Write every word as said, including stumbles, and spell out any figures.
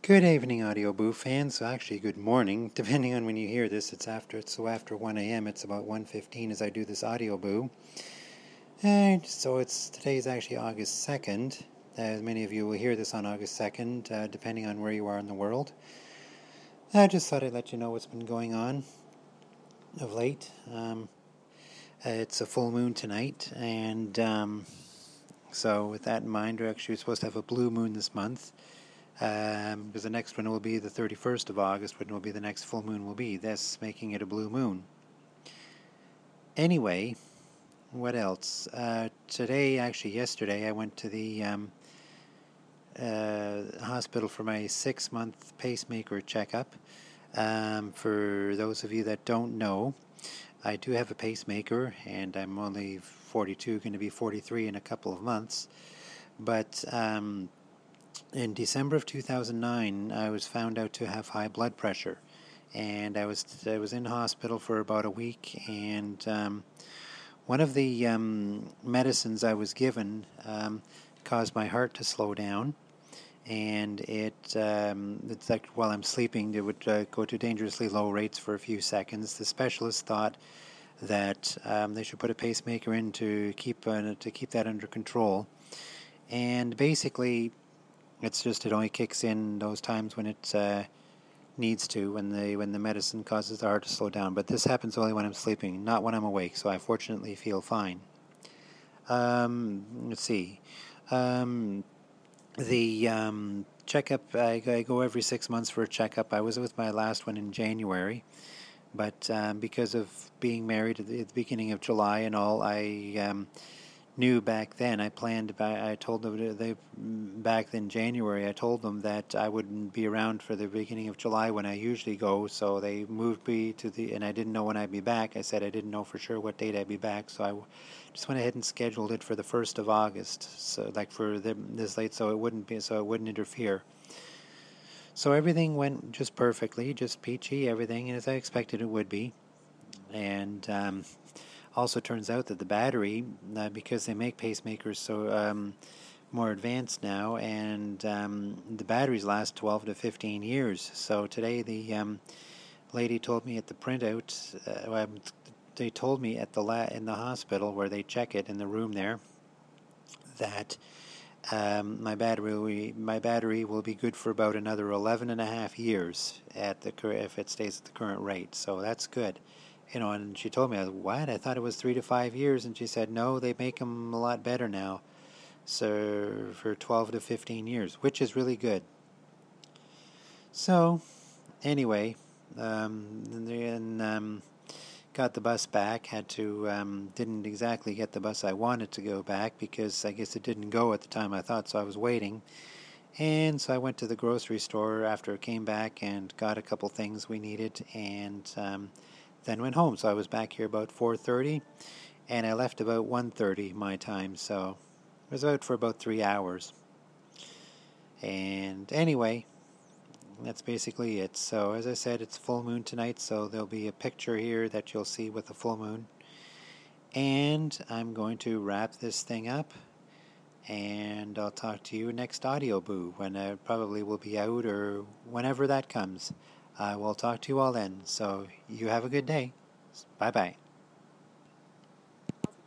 Good evening, Audio Boo fans. So actually, good morning, depending on when you hear this. It's after it's so after one a m. It's about one fifteen as I do this Audio Boo, and so it's today's actually August second. As many of you will hear this on August second, uh, depending on where you are in the world. I just thought I'd let you know what's been going on of late. Um, uh, it's a full moon tonight, and um, so with that in mind, we're actually supposed to have a blue moon this month. Um, because the next one will be the thirty-first of August, when will be the next full moon will be, thus making it a blue moon. Anyway, what else? Uh, today, actually yesterday, I went to the um, uh, hospital for my six-month pacemaker checkup. Um, for those of you that don't know, I do have a pacemaker, and I'm only forty-two, going to be forty-three in a couple of months. But um, in December of two thousand nine, I was found out to have high blood pressure, and I was I was in hospital for about a week. And um, one of the um, medicines I was given um, caused my heart to slow down, and it um, it's like while I'm sleeping, it would uh, go to dangerously low rates for a few seconds. The specialist thought that um, they should put a pacemaker in to keep uh, to keep that under control, and basically it's just it only kicks in those times when it uh, needs to, when the when the medicine causes the heart to slow down. But this happens only when I'm sleeping, not when I'm awake. So I fortunately feel fine. Um, let's see. Um, the um, checkup, I, I go every six months for a checkup. I was with my last one in January, but um, because of being married at the, at the beginning of July and all, I um, knew back then. I planned. I told them they back in January. I told them that I wouldn't be around for the beginning of July when I usually go. So they moved me to the, and I didn't know when I'd be back. I said I didn't know for sure what date I'd be back. So I just went ahead and scheduled it for the first of August. So like for them this late, so it wouldn't be, so it wouldn't interfere. So everything went just perfectly, just peachy, everything as I expected it would be, and. Um, Also turns out that the battery, uh, because they make pacemakers so um, more advanced now, and um, the batteries last twelve to fifteen years. So today the um, lady told me at the printout, uh, they told me at the la- in the hospital where they check it in the room there, that um, my battery my battery will be good for about another eleven and a half years at the if it stays at the current rate. So that's good. You know, and she told me, I was, what? I thought it was three to five years. And she said, no, they make them a lot better now. So for twelve to fifteen years, which is really good. So anyway, um, and um, got the bus back. Had to, um, didn't exactly get the bus I wanted to go back because I guess it didn't go at the time I thought. So I was waiting. And so I went to the grocery store after it came back and got a couple things we needed, and um, then went home. So I was back here about four thirty, and I left about one thirty my time. So I was out for about three hours. And anyway, that's basically it. So as I said, it's full moon tonight, so there'll be a picture here that you'll see with the full moon. And I'm going to wrap this thing up, and I'll talk to you next Audio Boo, when it probably will be out or whenever that comes. I will talk to you all then. So you have a good day. Bye-bye.